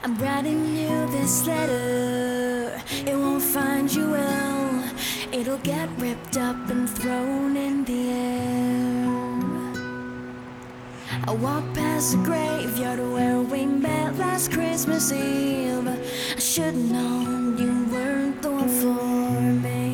I'm writing you this letter. It won't find you well. It'll get ripped up and thrown in the air. I walked past the graveyard where we met last Christmas Eve. I should've known you weren't the one for me.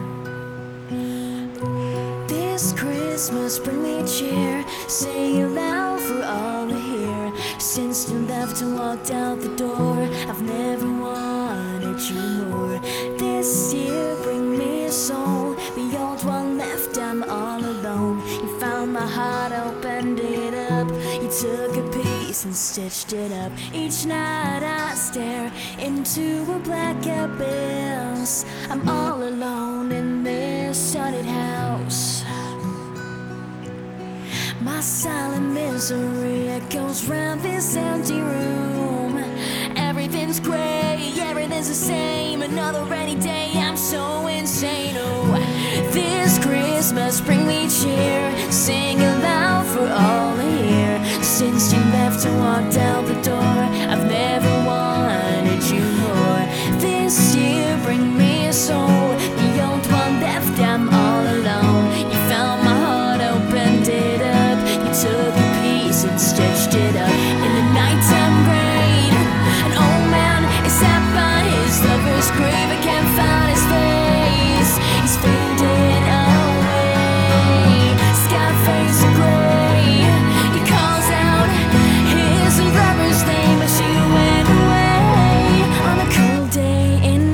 This Christmas bring me cheer, sing it loud for all to hear. Since you left and walked out the door, I've never wanted you more. This year bring me a soul, the old one left, I'm all alone. You found my heart, opened it up. You took a piece and stitched it up. Each night I stare into a black abyss. I'm all alone in this haunted house. My silent misery echoes round this empty room. Everything's gray, everything's the same. Another rainy day, I'm so insane. Oh, this Christmas bring me cheer, sing it loud for all to hear. Since you left and walked out the door, I've never wanted you more. This year bring me a soul, the old one left, I'm all alone. You found my heart, opened it up. You took a piece and stitched it up. In the nighttime rain, an old man is sat by his lover's grave. I can't find his face, he's faded away. Sky fades to gray. He calls out his lover's name, but she went away on a cold day in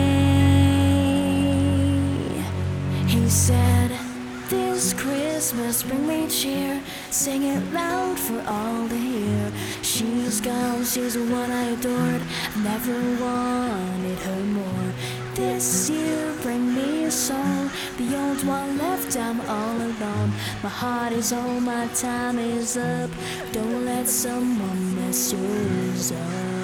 May. He said, this Christmas bring me cheer, sing it loud for all to hear. She's gone, she's the one I adored, never wanted her more. This year bring me a soul, the old one left, I'm all alone. My heart is old, my time is up. Don't let someone mess yours up.